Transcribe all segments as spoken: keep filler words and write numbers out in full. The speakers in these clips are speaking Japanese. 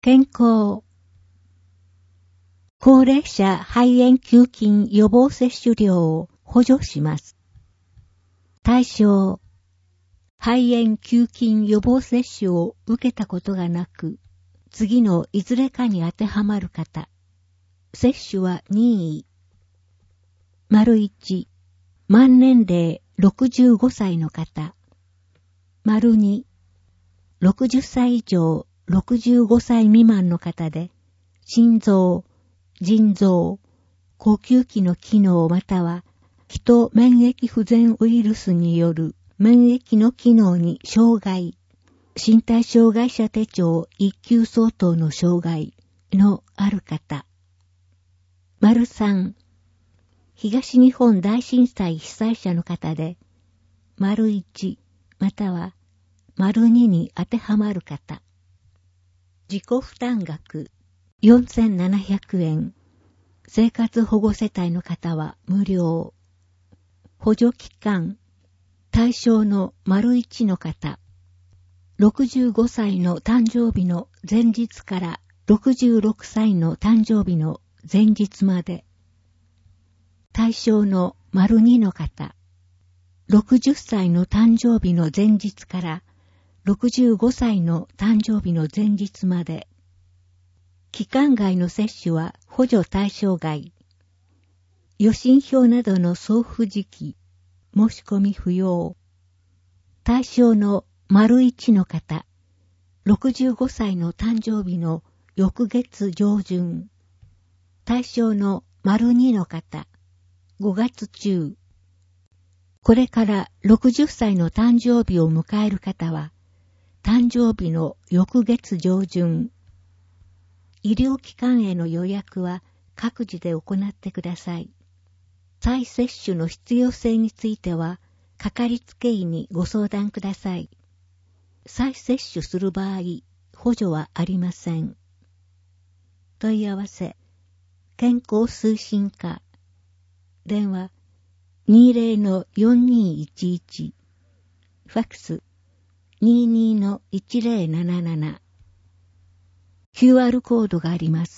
健康。高齢者肺炎球菌予防接種料を補助します。対象。肺炎球菌予防接種を受けたことがなく、次のいずれかに当てはまる方。接種は任意。丸いち、満年齢ろくじゅうごさいの方。丸に、ろくじゅっさい以上ろくじゅうごさい未満の方で、心臓、腎臓、呼吸器の機能または、気と免疫不全ウイルスによる免疫の機能に障害、身体障害者手帳いっ級相当の障害のある方。丸さん、東日本大震災被災者の方で、丸いちまたは丸にに当てはまる方。自己負担額よんせんななひゃくえん。生活保護世帯の方は無料。補助期間。対象の丸いちの方。ろくじゅうごさいの誕生日の前日からろくじゅうろくさいの誕生日の前日まで。対象の丸にの方。ろくじゅっさいの誕生日の前日からろくじゅうごさいの誕生日の前日まで。期間外の接種は補助対象外。予診票などの送付時期、申し込み不要。対象の丸いちの方、ろくじゅうごさいの誕生日の翌月上旬。対象の丸にの方、ごがつ中。これからろくじゅっさいの誕生日を迎える方は、誕生日の翌月上旬。医療機関への予約は各自で行ってください。再接種の必要性については、かかりつけ医にご相談ください。再接種する場合、補助はありません。問い合わせ、健康推進課。電話、にじゅうのよんにいちいち。ファックス、にじゅうにのいちぜろなななな。キューアール コードがあります。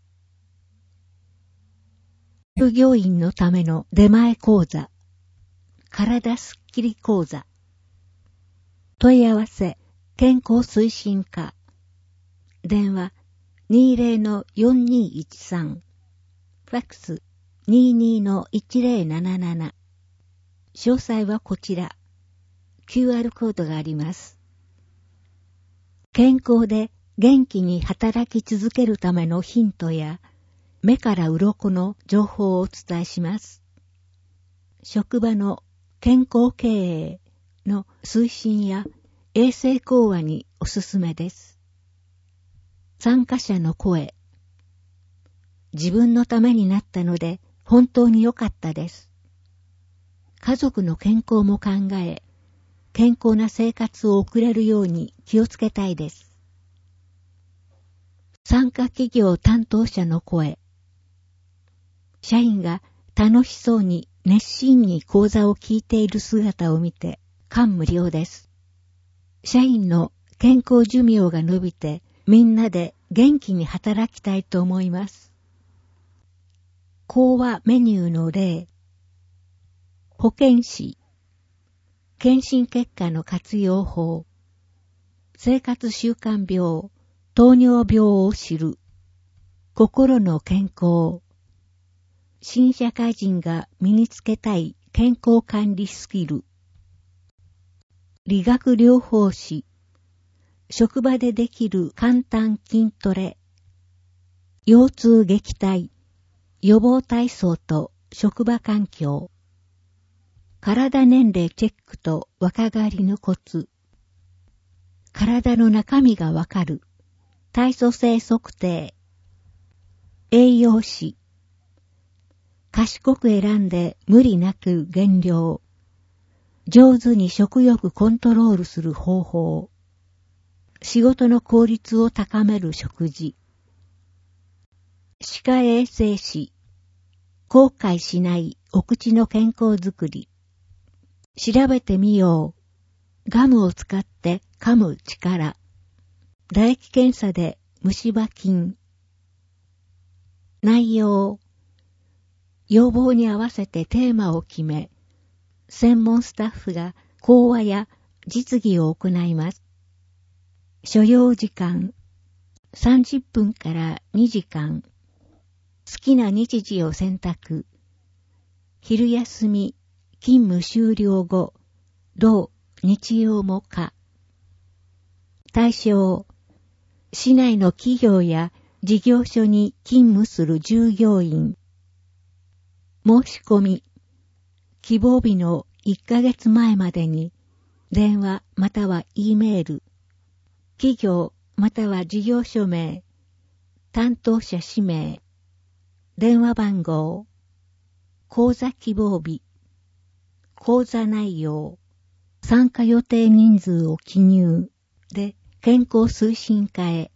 従業員のための出前講座。体すっきり講座。問い合わせ、健康推進課。電話、にじゅうのよんにいちさん。ファックス、にじゅうにのいちぜろなななな。詳細はこちら。キューアール コードがあります。健康で元気に働き続けるためのヒントや、目から鱗の情報をお伝えします。職場の健康経営の推進や衛生講話におすすめです。参加者の声。自分のためになったので本当に良かったです。家族の健康も考え、健康な生活を送れるように気をつけたいです。参加企業担当者の声。社員が楽しそうに熱心に講座を聞いている姿を見て感無量です。社員の健康寿命が伸びてみんなで元気に働きたいと思います。講話メニューの例。保健師。検診結果の活用法。生活習慣病、糖尿病を知る。心の健康。新社会人が身につけたい健康管理スキル。理学療法士。職場でできる簡単筋トレ。腰痛撃退。予防体操と職場環境。体年齢チェックと若返りのコツ。体の中身がわかる。体組成測定。栄養士。賢く選んで無理なく減量。上手に食欲コントロールする方法。仕事の効率を高める食事。歯科衛生士。後悔しないお口の健康づくり。調べてみよう。ガムを使って噛む力。唾液検査で虫歯菌。内容。要望に合わせてテーマを決め、専門スタッフが講話や実技を行います。所要時間。さんじゅっぷんからにじかん。好きな日時を選択。昼休み、勤務終了後、同日曜も可。対象。市内の企業や事業所に勤務する従業員。申し込み。希望日のいっかげつまえまでに、電話または E メール。企業または事業所名。担当者氏名。電話番号。講座希望日。講座内容。参加予定人数を記入。で、健康推進課へ。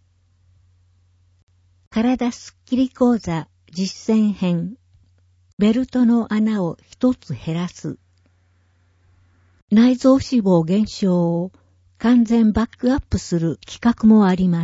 体すっきり講座実践編。ベルトの穴を一つ減らす。内臓脂肪減少を完全バックアップする企画もあります。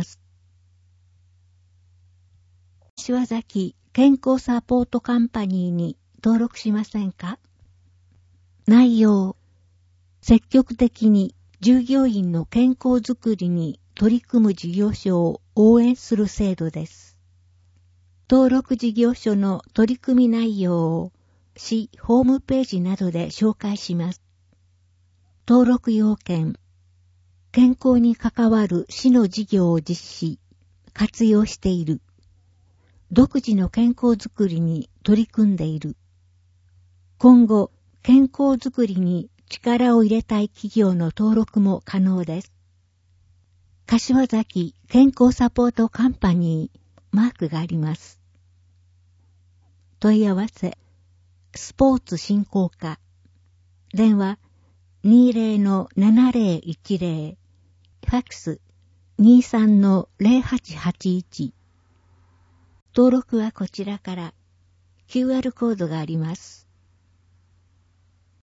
柏崎健康サポートカンパニーに登録しませんか？内容。積極的に従業員の健康づくりに取り組む事業所を応援する制度です。登録事業所の取り組み内容を市ホームページなどで紹介します。登録要件。健康に関わる市の事業を実施、活用している。独自の健康づくりに取り組んでいる。今後、健康づくりに力を入れたい企業の登録も可能です。柏崎健康サポートカンパニー、マークがあります。問い合わせ、スポーツ振興課。電話、にじゅうのななぜろいちぜろ。ファックス、にじゅうさんのぜろはちはちいち。登録はこちらから。キューアール コードがあります。